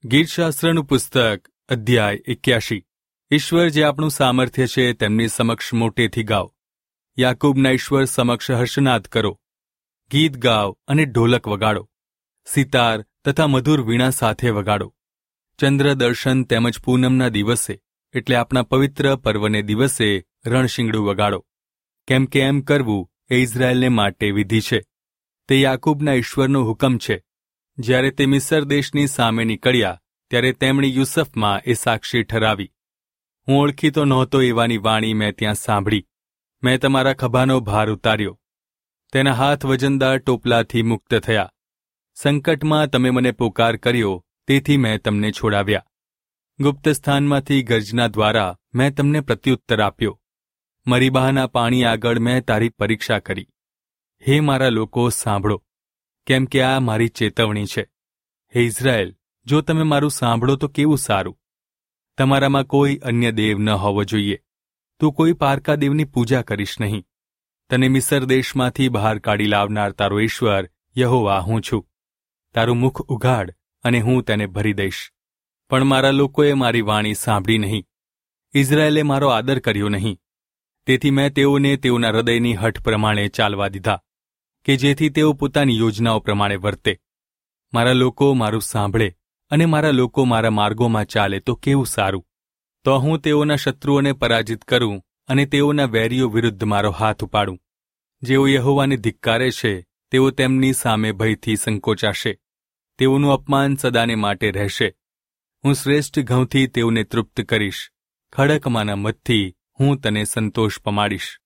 ગીતશાસ્ત્રનું પુસ્તક અધ્યાય 81। ઈશ્વર જે આપણું સામર્થ્ય છે તેમની સમક્ષ મોટેથી ગાઓ। યાકૂબના ઈશ્વર સમક્ષ હર્ષનાદ કરો, ગીત ગાઓ અને ઢોલક વગાડો, સિતાર તથા મધુર વીણા સાથે વગાડો। ચંદ્ર દર્શન તેમજ પૂનમના દિવસે એટલે આપણા પવિત્ર પર્વને દિવસે રણશીંગડું વગાડો, કેમ કે એમ કરવું એ ઇઝરાયેલને માટે વિધિ છે, તે યાકૂબના ઈશ્વરનો હુકમ છે। જ્યારે તે મિસર દેશની સામે નીકળ્યા ત્યારે તેમણે યુસફમાં એ સાક્ષી ઠરાવી। હું ઓળખીતો નહોતો એવાની વાણી મેં ત્યાં સાંભળી। મેં તમારા ખભાનો ભાર ઉતાર્યો, તેના હાથ વજનદાર ટોપલાથી મુક્ત થયા। સંકટમાં તમે મને પોકાર કર્યો, તેથી મેં તમને છોડાવ્યા। ગુપ્ત સ્થાનમાંથી ગર્જના દ્વારા મેં તમને પ્રત્યુત્તર આપ્યો। મરીબાના પાણી આગળ મેં તારી પરીક્ષા કરી। હે મારા લોકો, સાંભળો, કેમ કે આ મારી ચેતવણી છે। હે ઇઝરાયેલ, જો તમે મારું સાંભળો તો કેવું સારું। તમારામાં કોઈ અન્ય દેવ ન હોવો જોઈએ। તું કોઈ પારકા દેવની પૂજા કરીશ નહીં। તને મિસર દેશમાંથી બહાર કાઢી લાવનાર તારો ઈશ્વર યહોવા હું છું। તારું મુખ ઉઘાડ અને હું તેને ભરી દઈશ। પણ મારા લોકોએ મારી વાણી સાંભળી નહીં, ઇઝરાયેલે મારો આદર કર્યો નહીં। તેથી મેં તેઓને તેઓના હૃદયની હઠ પ્રમાણે ચાલવા દીધા, કે જેથી તેઓ પોતાની યોજનાઓ પ્રમાણે વર્તે। મારા લોકો મારું સાંભળે અને મારા લોકો મારા માર્ગોમાં ચાલે તો કેવું સારું। તો હું તેઓના શત્રુઓને પરાજિત કરું અને તેઓના વેરીઓ વિરુદ્ધ મારો હાથ ઉપાડું। જેઓ યહોવાને ધિક્કારે છે તેઓ તેમની સામે ભયથી સંકોચાશે। તેઓનું અપમાન સદાને માટે રહેશે। હું શ્રેષ્ઠ ઘઉંથી તેઓને તૃપ્ત કરીશ, ખડકમાંના મધથી હું તને સંતોષ પમાડીશ।